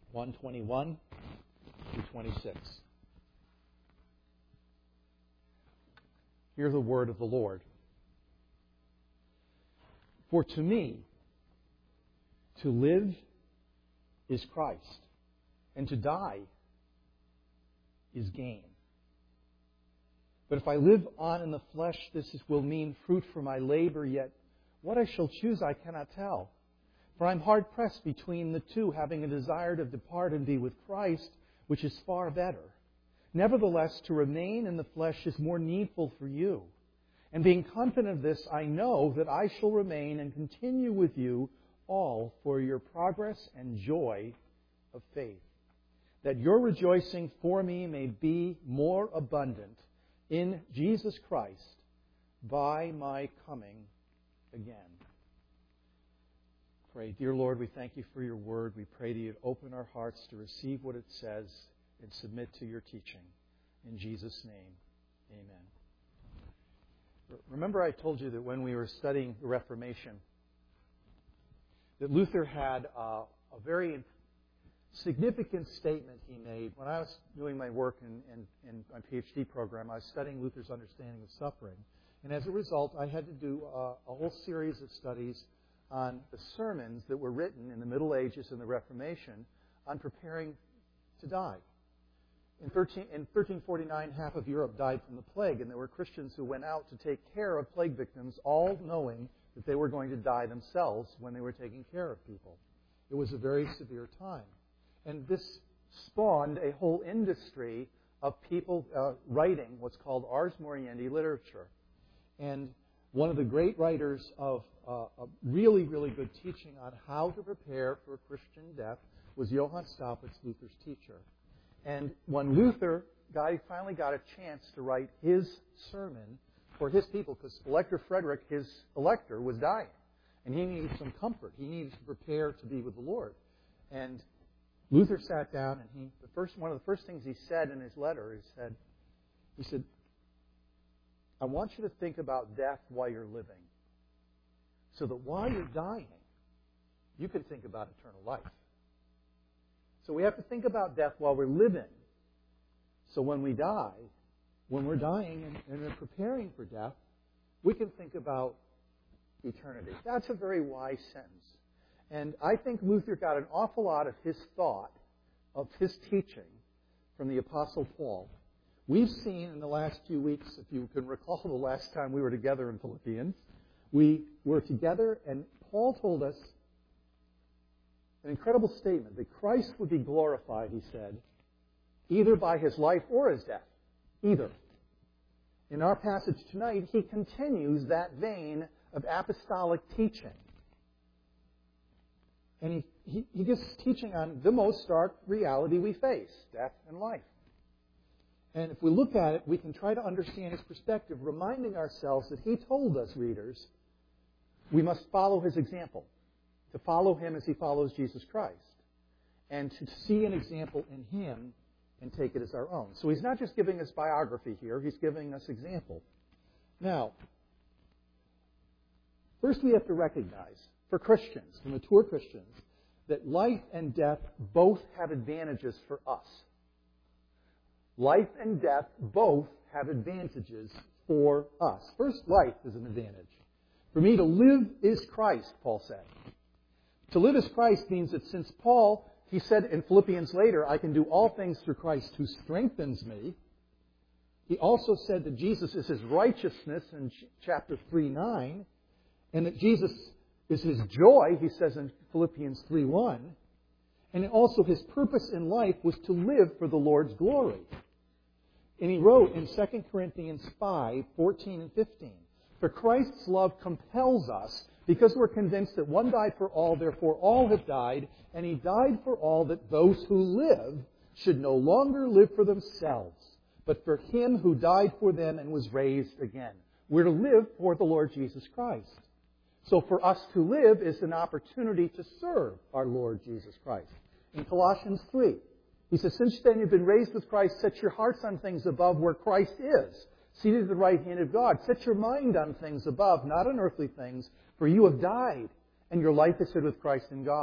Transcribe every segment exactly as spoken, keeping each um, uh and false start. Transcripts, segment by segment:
one twenty-one through twenty-six. Hear the word of the Lord. For to me, to live is Christ, and to die is gain. But if I live on in the flesh, this will mean fruit for my labor, yet what I shall choose I cannot tell. For I am hard-pressed between the two, having a desire to depart and be with Christ, which is far better. Nevertheless, to remain in the flesh is more needful for you. And being confident of this, I know that I shall remain and continue with you all for your progress and joy of faith, that your rejoicing for me may be more abundant in Jesus Christ by my coming again. Pray, dear Lord, we thank you for your word. We pray that you'd open our hearts to receive what it says and submit to your teaching. In Jesus' name, amen. Remember I told you that when we were studying the Reformation, that Luther had uh, a very significant statement he made. When I was doing my work in, in, in my PhD program, I was studying Luther's understanding of suffering. And as a result, I had to do uh, a whole series of studies on the sermons that were written in the Middle Ages and the Reformation on preparing to die. In, thirteen, in thirteen forty-nine, half of Europe died from the plague, and there were Christians who went out to take care of plague victims, all knowing that they were going to die themselves when they were taking care of people. It was a very severe time. And this spawned a whole industry of people uh, writing what's called Ars Moriendi literature. And one of the great writers of uh, a really, really good teaching on how to prepare for a Christian death was Johann Staupitz, Luther's teacher. And when Luther got, he finally got a chance to write his sermon for his people, because Elector Frederick, his elector, was dying. And he needed some comfort. He needed to prepare to be with the Lord. And Luther sat down, and he the first one of the first things he said in his letter, he said, he said, I want you to think about death while you're living, so that while you're dying, you can think about eternal life. So we have to think about death while we're living. So when we die, when we're dying and, and we're preparing for death, we can think about eternity. That's a very wise sentence. And I think Luther got an awful lot of his thought, of his teaching, from the Apostle Paul. We've seen in the last few weeks, if you can recall the last time we were together in Philippians, we were together and Paul told us an incredible statement that Christ would be glorified, he said, either by his life or his death. Either. In our passage tonight, he continues that vein of apostolic teaching. And he, he, he gives teaching on the most stark reality we face, death and life. And if we look at it, we can try to understand his perspective, reminding ourselves that he told us, readers, we must follow his example. To follow him as he follows Jesus Christ. And to see an example in him and take it as our own. So he's not just giving us biography here, he's giving us example. Now, first we have to recognize, for Christians, for mature Christians, that life and death both have advantages for us. Life and death both have advantages for us. First, life is an advantage. For me to live is Christ, Paul said. To live as Christ means that since Paul, he said in Philippians later, I can do all things through Christ who strengthens me. He also said that Jesus is his righteousness in chapter three nine, and that Jesus is his joy, he says in Philippians three one. And also his purpose in life was to live for the Lord's glory. And he wrote in Second Corinthians five fourteen and fifteen, for Christ's love compels us, because we're convinced that one died for all, therefore all have died, and he died for all, that those who live should no longer live for themselves, but for him who died for them and was raised again. We're to live for the Lord Jesus Christ. So for us to live is an opportunity to serve our Lord Jesus Christ. In Colossians three, he says, since then you've been raised with Christ, set your hearts on things above where Christ is, seated at the right hand of God. Set your mind on things above, not on earthly things, for you have died, and your life is hid with Christ in God.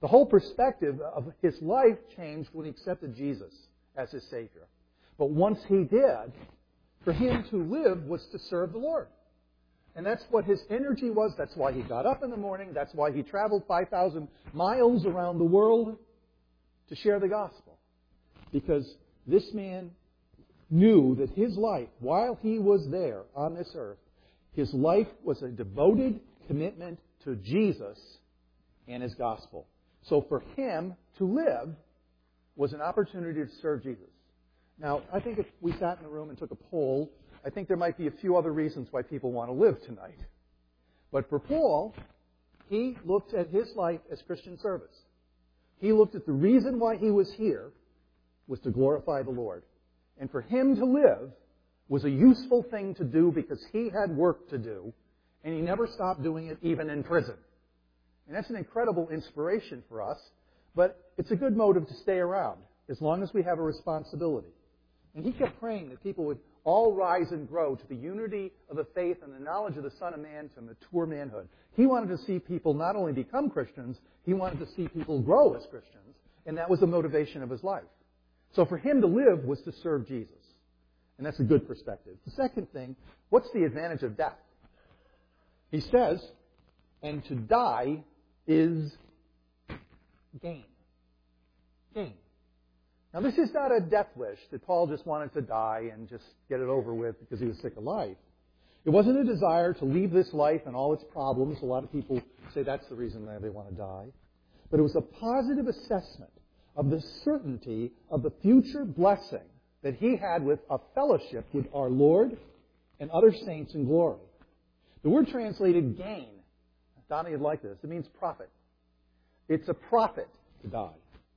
The whole perspective of his life changed when he accepted Jesus as his Savior. But once he did, for him to live was to serve the Lord. And that's what his energy was. That's why he got up in the morning. That's why he traveled five thousand miles around the world to share the gospel. Because this man knew that his life, while he was there on this earth, his life was a devoted commitment to Jesus and his gospel. So for him to live was an opportunity to serve Jesus. Now, I think if we sat in the room and took a poll, I think there might be a few other reasons why people want to live tonight. But for Paul, he looked at his life as Christian service. He looked at the reason why he was here was to glorify the Lord. And for him to live was a useful thing to do because he had work to do, and he never stopped doing it even in prison. And that's an incredible inspiration for us, but it's a good motive to stay around as long as we have a responsibility. And he kept praying that people would all rise and grow to the unity of the faith and the knowledge of the Son of Man to mature manhood. He wanted to see people not only become Christians, he wanted to see people grow as Christians, and that was the motivation of his life. So for him to live was to serve Jesus. And that's a good perspective. The second thing, what's the advantage of death? He says, and to die is gain. Gain. Now, this is not a death wish that Paul just wanted to die and just get it over with because he was sick of life. It wasn't a desire to leave this life and all its problems. A lot of people say that's the reason why they want to die. But it was a positive assessment of the certainty of the future blessing that he had with a fellowship with our Lord and other saints in glory. The word translated gain, Donnie would like this, it means profit. It's a profit to die.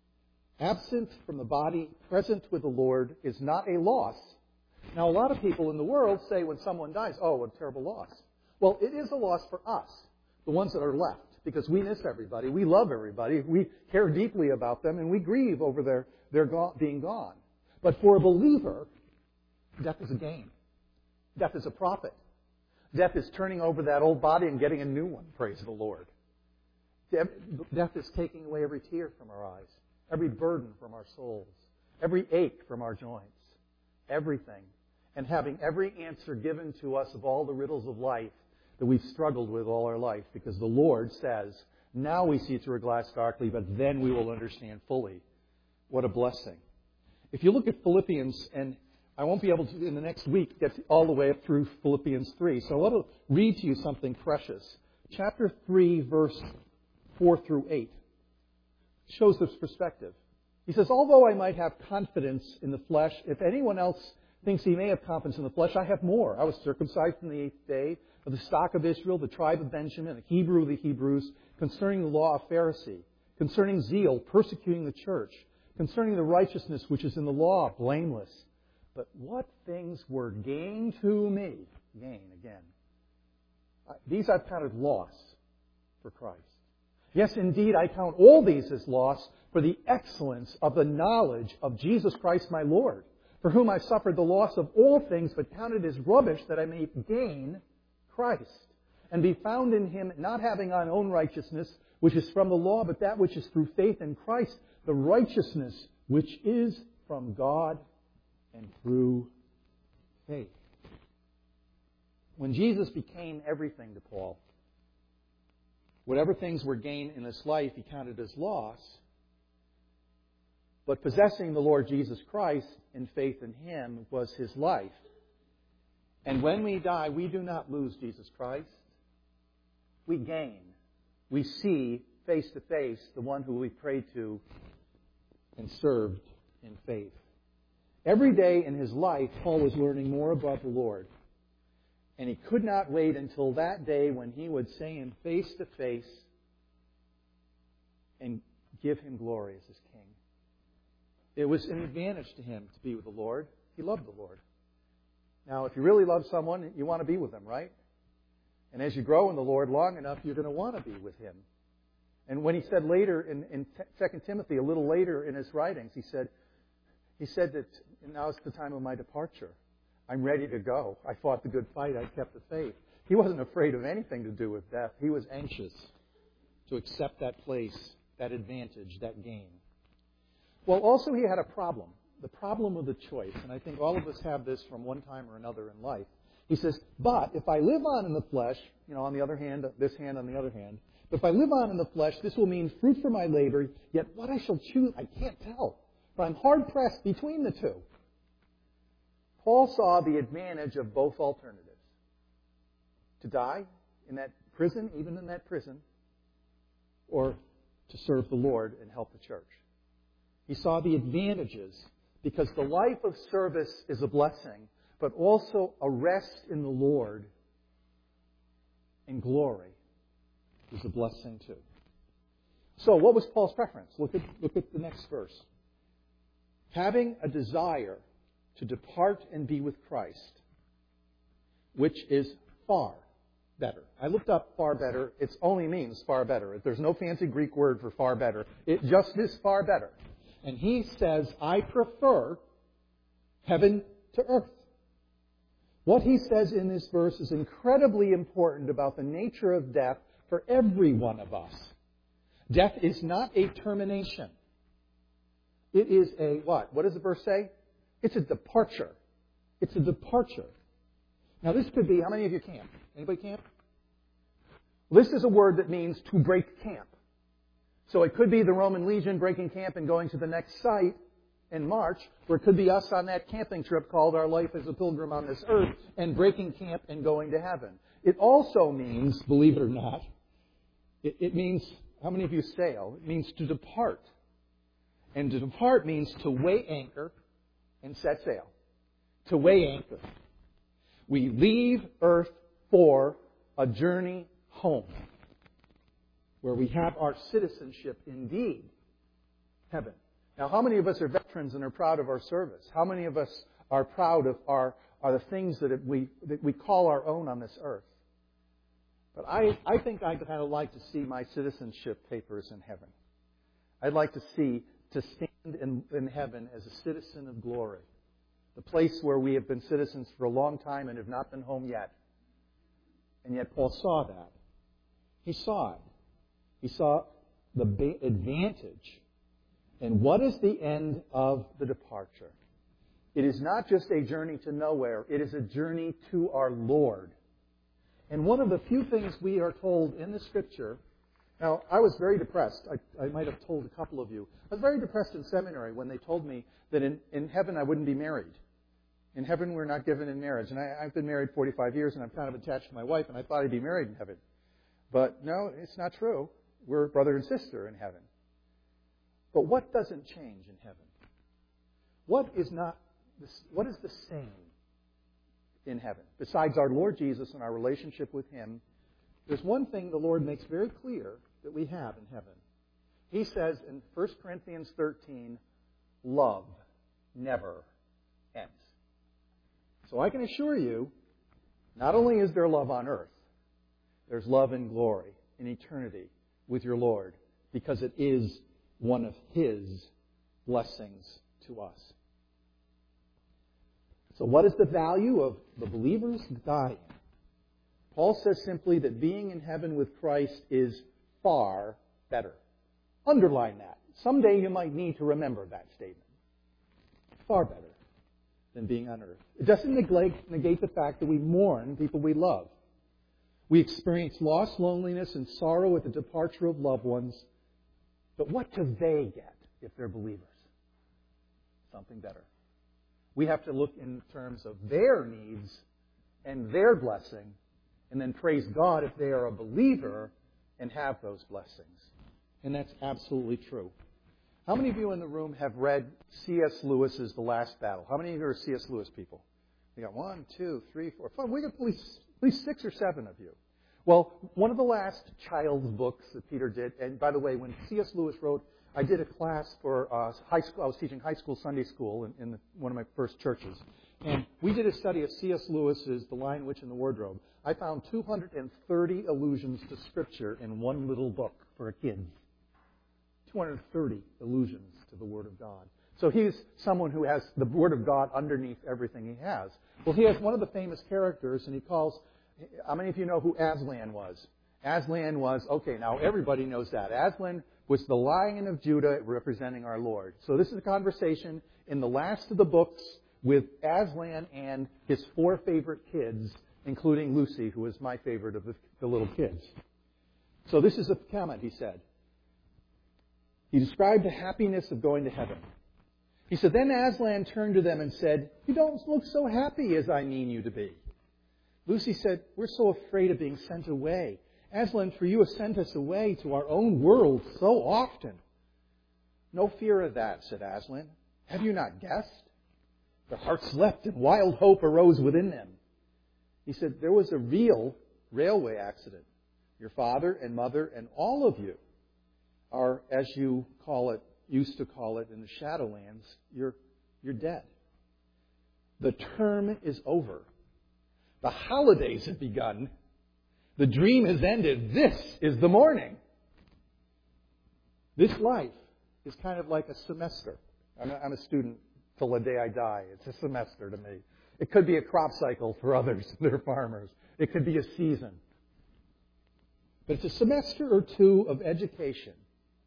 Absent from the body, present with the Lord is not a loss. Now, a lot of people in the world say when someone dies, oh, what a terrible loss. Well, it is a loss for us, the ones that are left, because we miss everybody. We love everybody. We care deeply about them, and we grieve over their, their go- being gone. But for a believer, death is a gain. Death is a profit. Death is turning over that old body and getting a new one, praise the Lord. Death is taking away every tear from our eyes, every burden from our souls, every ache from our joints, everything. And having every answer given to us of all the riddles of life that we've struggled with all our life. Because the Lord says, now we see through a glass darkly, but then we will understand fully. What a blessing. If you look at Philippians, and I won't be able to, in the next week, get all the way up through Philippians three. So I want to read to you something precious. Chapter three, verse four through eight. Shows this perspective. He says, although I might have confidence in the flesh, if anyone else thinks he may have confidence in the flesh, I have more. I was circumcised in the eighth day, of the stock of Israel, the tribe of Benjamin, a Hebrew of the Hebrews, concerning the law of Pharisee, concerning zeal, persecuting the church, concerning the righteousness which is in the law, blameless. But what things were gain to me? Gain, again. These I've counted loss for Christ. Yes, indeed, I count all these as loss for the excellence of the knowledge of Jesus Christ my Lord, for whom I suffered the loss of all things, but counted as rubbish that I may gain Christ, and be found in Him, not having my own righteousness, which is from the law, but that which is through faith in Christ, the righteousness which is from God and through faith. When Jesus became everything to Paul, whatever things were gain in this life, he counted as loss. But possessing the Lord Jesus Christ and faith in Him was his life. And when we die, we do not lose Jesus Christ. We gain. We see face to face the one who we prayed to and served in faith. Every day in his life, Paul was learning more about the Lord. And he could not wait until that day when he would see Him face to face and give Him glory as his King. It was an advantage to him to be with the Lord. He loved the Lord. Now, if you really love someone, you want to be with them, right? And as you grow in the Lord long enough, you're going to want to be with Him. And when he said later in, in Second Timothy, a little later in his writings, he said, he said that now is the time of my departure. I'm ready to go. I fought the good fight. I kept the faith. He wasn't afraid of anything to do with death. He was anxious to accept that place that advantage, that gain. Well, also he had a problem, the problem of the choice. And I think all of us have this from one time or another in life. He says, but if I live on in the flesh, you know, on the other hand, this hand on the other hand, but if I live on in the flesh, this will mean fruit for my labor, yet what I shall choose, I can't tell. For I'm hard-pressed between the two. Paul saw the advantage of both alternatives. To die in that prison, even in that prison, or to serve the Lord and help the church. He saw the advantages because the life of service is a blessing, but also a rest in the Lord and glory is a blessing too. So what was Paul's preference? Look at, look at the next verse. Having a desire to depart and be with Christ, which is far better. I looked up far better. It only means far better. There's no fancy Greek word for far better. It just is far better. And he says, I prefer heaven to earth. What he says in this verse is incredibly important about the nature of death for every one of us. Death is not a termination. It is a what? What does the verse say? It's a departure. It's a departure. Now this could be, how many of you camp? Anybody camp? This is a word that means to break camp. So it could be the Roman legion breaking camp and going to the next site in March, or it could be us on that camping trip called Our Life as a Pilgrim on This Earth and breaking camp and going to heaven. It also means, believe it or not, it, it means, how many of you sail? It means to depart. And to depart means to weigh anchor and set sail. To weigh anchor. We leave earth for a journey home, where we have our citizenship indeed, heaven. Now, how many of us are veterans and are proud of our service? How many of us are proud of our are the things that we that we call our own on this earth? But I, I think I'd kind of like to see my citizenship papers in heaven. I'd like to see, to stand in, in heaven as a citizen of glory. The place where we have been citizens for a long time and have not been home yet. And yet Paul saw that. He saw it. He saw the ba- advantage. And what is the end of the departure? It is not just a journey to nowhere. It is a journey to our Lord. And one of the few things we are told in the Scripture. Now, I was very depressed. I, I might have told a couple of you. I was very depressed in seminary when they told me that in, in heaven I wouldn't be married. In heaven we're not given in marriage. And I, I've been married forty-five years and I'm kind of attached to my wife and I thought I'd be married in heaven. But no, it's not true. We're brother and sister in heaven. But what doesn't change in heaven? What is not? What is the same in heaven? Besides our Lord Jesus and our relationship with Him, there's one thing the Lord makes very clear that we have in heaven. He says in First Corinthians thirteen, love never ends. So I can assure you, not only is there love on earth, there's love in glory, in eternity with your Lord, because it is one of His blessings to us. So what is the value of the believers dying? Paul says simply that being in heaven with Christ is far better. Underline that. Someday you might need to remember that statement. Far better than being on earth. It doesn't negate, negate the fact that we mourn people we love. We experience loss, loneliness, and sorrow at the departure of loved ones. But what do they get if they're believers? Something better. We have to look in terms of their needs and their blessing, and then praise God if they are a believer and have those blessings. And that's absolutely true. How many of you in the room have read C S Lewis's The Last Battle? How many of you are C S Lewis people? We got one, two, three, four, five. We got at least, at least six or seven of you. Well, one of the last child's books that Peter did, and by the way, when C S Lewis wrote, I did a class for uh, high school. I was teaching high school Sunday school in, in the, one of my first churches. And we did a study of C S Lewis's The Lion, Witch, and the Wardrobe. I found two hundred thirty allusions to Scripture in one little book for a kid. two hundred thirty allusions to the Word of God. So he's someone who has the Word of God underneath everything he has. Well, he has one of the famous characters, and he calls... How many of you know who Aslan was? Aslan was, okay, now everybody knows that. Aslan was the Lion of Judah representing our Lord. So this is a conversation in the last of the books with Aslan and his four favorite kids, including Lucy, who is my favorite of the, the little kids. So this is a comment, he said. He described the happiness of going to heaven. He said, then Aslan turned to them and said, you don't look so happy as I mean you to be. Lucy said, we're so afraid of being sent away. Aslan, for you have sent us away to our own world so often. No fear of that, said Aslan. Have you not guessed? Their hearts leapt and wild hope arose within them. He said, there was a real railway accident. Your father and mother and all of you are, as you call it, used to call it in the Shadowlands, you're, you're dead. The term is over. The holidays have begun. The dream has ended. This is the morning. This life is kind of like a semester. I'm a, I'm a student till the day I die. It's a semester to me. It could be a crop cycle for others. They're farmers. It could be a season. But it's a semester or two of education.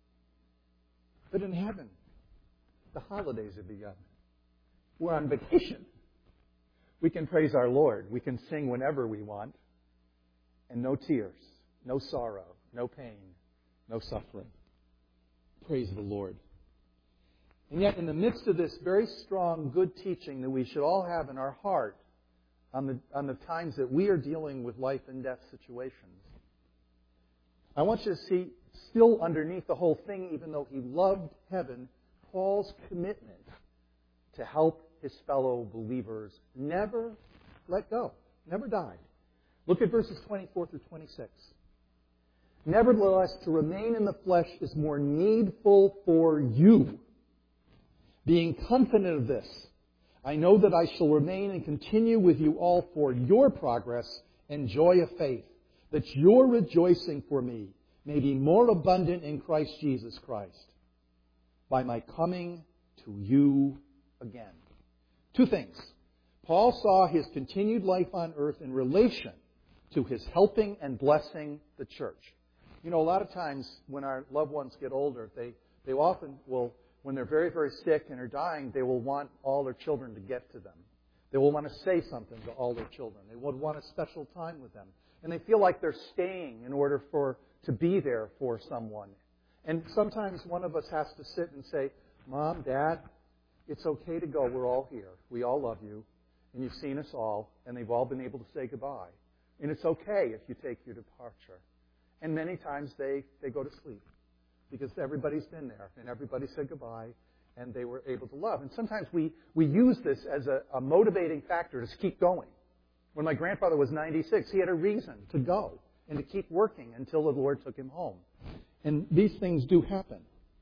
But in heaven, the holidays have begun. We're on vacation. We can praise our Lord. We can sing whenever we want. And no tears, no sorrow, no pain, no suffering. Praise the Lord. And yet, in the midst of this very strong, good teaching that we should all have in our heart on the, on the times that we are dealing with life and death situations, I want you to see, still underneath the whole thing, even though he loved heaven, Paul's commitment to help his fellow believers never let go, never died. Look at verses twenty-four through twenty-six. Nevertheless, to remain in the flesh is more needful for you. Being confident of this, I know that I shall remain and continue with you all for your progress and joy of faith, that your rejoicing for me may be more abundant in Christ Jesus Christ, by my coming to you again. Two things. Paul saw his continued life on earth in relation to his helping and blessing the church. You know, a lot of times when our loved ones get older, they, they often will, when they're very, very sick and are dying, they will want all their children to get to them. They will want to say something to all their children. They would want a special time with them. And they feel like they're staying in order for to be there for someone. And sometimes one of us has to sit and say, Mom, Dad, it's okay to go. We're all here. We all love you. And you've seen us all. And they've all been able to say goodbye. And it's okay if you take your departure. And many times they, they go to sleep because everybody's been there and everybody said goodbye and they were able to love. And sometimes we, we use this as a, a motivating factor to keep going. When my grandfather was ninety-six, he had a reason to go and to keep working until the Lord took him home. And these things do happen.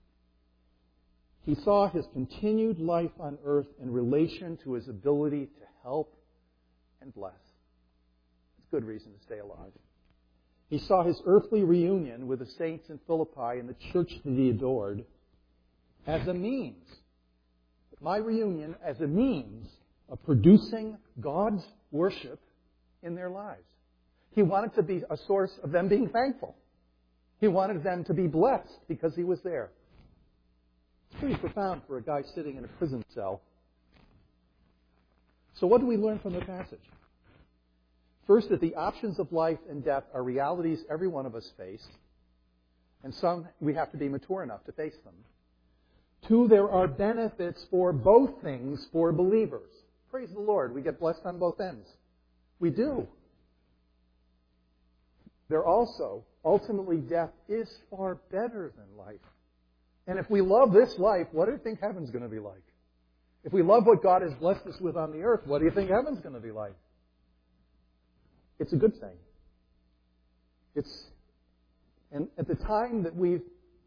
He saw his continued life on earth in relation to his ability to help and bless. Good reason to stay alive. He saw his earthly reunion with the saints in Philippi and the church that he adored as a means. My reunion as a means of producing God's worship in their lives. He wanted to be a source of them being thankful. He wanted them to be blessed because he was there. It's pretty profound for a guy sitting in a prison cell. So what do we learn from the passage? First, that the options of life and death are realities every one of us face, and some we have to be mature enough to face them. Two, there are benefits for both things for believers. Praise the Lord, we get blessed on both ends. We do. There also, ultimately, death is far better than life. And if we love this life, what do you think heaven's going to be like? If we love what God has blessed us with on the earth, what do you think heaven's going to be like? It's a good thing. It's, and at the time that we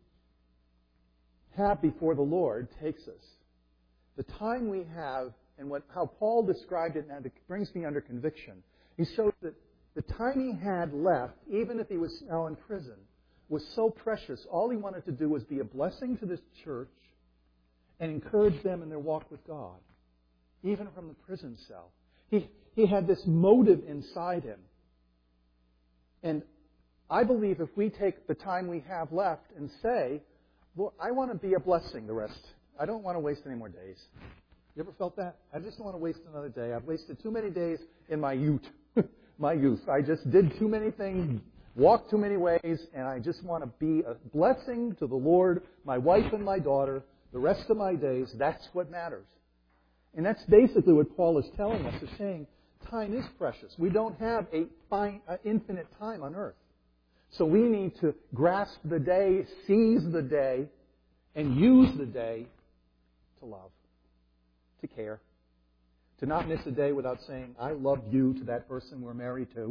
have before the Lord takes us, the time we have, and what how Paul described it, and it brings me under conviction. He shows that the time he had left, even if he was now in prison, was so precious. All he wanted to do was be a blessing to this church and encourage them in their walk with God, even from the prison cell. He, he had this motive inside him. And I believe if we take the time we have left and say, Lord, I want to be a blessing the rest. I don't want to waste any more days. You ever felt that? I just don't want to waste another day. I've wasted too many days in my youth. my youth. I just did too many things, walked too many ways, and I just want to be a blessing to the Lord, my wife and my daughter, the rest of my days. That's what matters. And that's basically what Paul is telling us. He's saying time is precious. We don't have a fine, uh, infinite time on earth. So we need to grasp the day, seize the day, and use the day to love, to care, to not miss a day without saying, I love you to that person we're married to,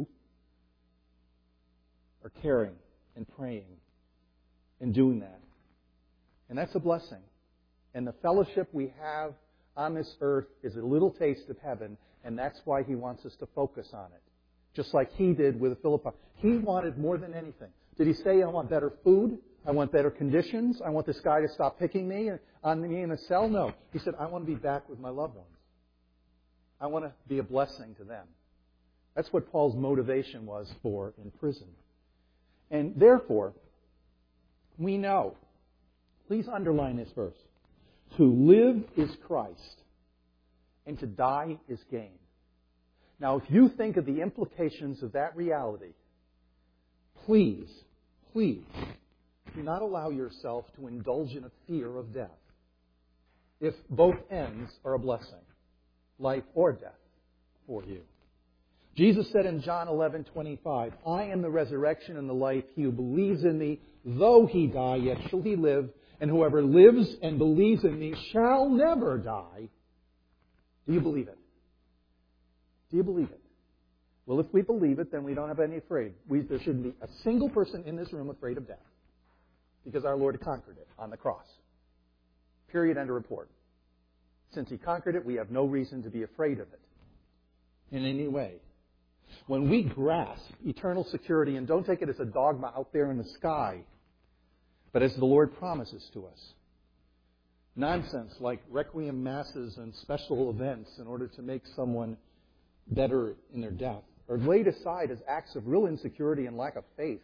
or caring and praying and doing that. And that's a blessing. And the fellowship we have on this earth is a little taste of heaven, and that's why He wants us to focus on it. Just like He did with Philippi. He wanted more than anything. Did He say, I want better food? I want better conditions? I want this guy to stop picking me on me in a cell? No. He said, I want to be back with my loved ones. I want to be a blessing to them. That's what Paul's motivation was for in prison. And therefore, we know, please underline this verse, to live is Christ, and to die is gain. Now, if you think of the implications of that reality, please, please, do not allow yourself to indulge in a fear of death. If both ends are a blessing, life or death for you. Jesus said in John eleven twenty-five, I am the resurrection and the life. He who believes in me, though he die, yet shall he live. And whoever lives and believes in me shall never die. Do you believe it? Do you believe it? Well, if we believe it, then we don't have any afraid. We, there shouldn't be a single person in this room afraid of death. Because our Lord conquered it on the cross. Period, end of report. Since He conquered it, we have no reason to be afraid of it in any way. When we grasp eternal security, and don't take it as a dogma out there in the sky, but as the Lord promises to us, nonsense like requiem masses and special events in order to make someone better in their death are laid aside as acts of real insecurity and lack of faith.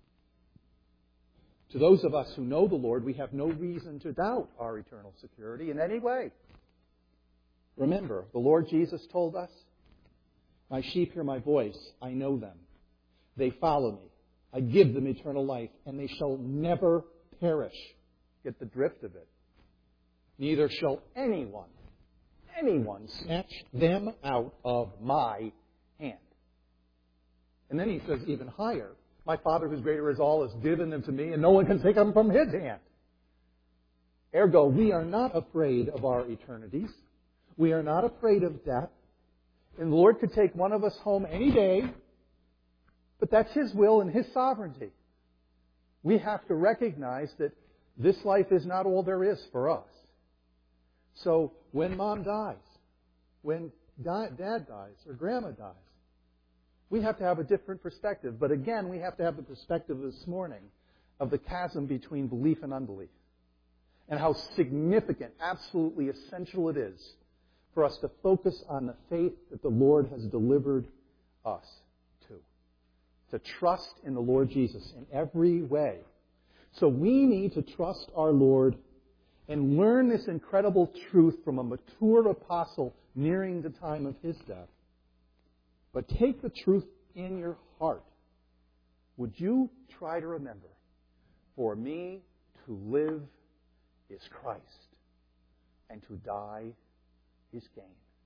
To those of us who know the Lord, we have no reason to doubt our eternal security in any way. Remember, the Lord Jesus told us, my sheep hear my voice, I know them. They follow me. I give them eternal life, and they shall never perish. Get the drift of it. Neither shall anyone, anyone snatch them out of my hand. And then He says even higher, my Father who's greater is all has given them to me, and no one can take them from His hand. Ergo, we are not afraid of our eternities. We are not afraid of death. And the Lord could take one of us home any day, but that's His will and His sovereignty. We have to recognize that this life is not all there is for us. So when Mom dies, when Dad dies, or Grandma dies, we have to have a different perspective. But again, we have to have the perspective this morning of the chasm between belief and unbelief. And how significant, absolutely essential it is for us to focus on the faith that the Lord has delivered us to. To trust in the Lord Jesus in every way. So we need to trust our Lord and learn this incredible truth from a mature apostle nearing the time of his death. But take the truth in your heart. Would you try to remember, for me to live is Christ, and to die is gain.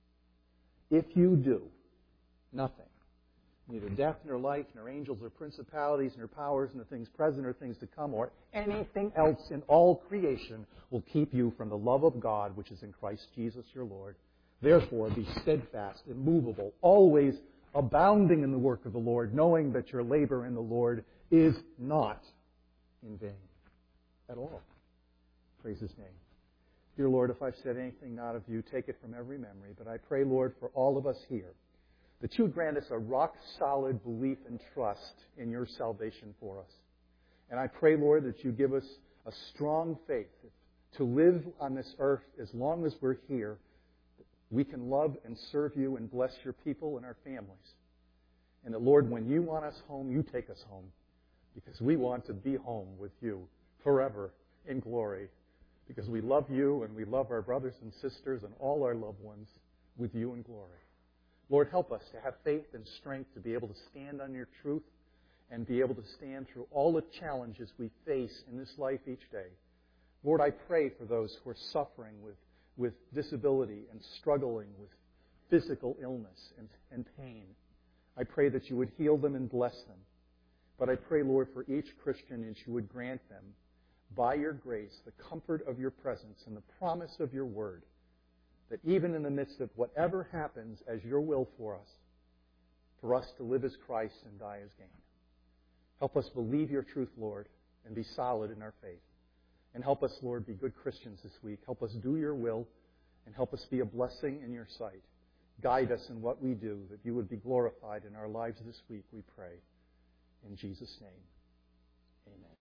If you do, nothing, neither death nor life, nor angels or principalities, nor powers, nor things present or things to come, or anything else in all creation will keep you from the love of God which is in Christ Jesus your Lord. Therefore, be steadfast, immovable, always abounding in the work of the Lord, knowing that your labor in the Lord is not in vain at all. Praise His name. Dear Lord, if I've said anything not of you, take it from every memory. But I pray, Lord, for all of us here, that you would grant us a rock-solid belief and trust in your salvation for us. And I pray, Lord, that you give us a strong faith to live on this earth as long as we're here. We can love and serve you and bless your people and our families. And that, Lord, when you want us home, you take us home. because we want to be home with you forever in glory, because we love you and we love our brothers and sisters and all our loved ones with you in glory. Lord, help us to have faith and strength to be able to stand on your truth and be able to stand through all the challenges we face in this life each day. Lord, I pray for those who are suffering with, with disability and struggling with physical illness and, and pain. I pray that you would heal them and bless them. But I pray, Lord, for each Christian that you would grant them, by your grace, the comfort of your presence and the promise of your word, that even in the midst of whatever happens as your will for us, for us to live as Christ and die as gain. Help us believe your truth, Lord, and be solid in our faith. And help us, Lord, be good Christians this week. Help us do your will, and help us be a blessing in your sight. Guide us in what we do, that you would be glorified in our lives this week, we pray. In Jesus' name, amen.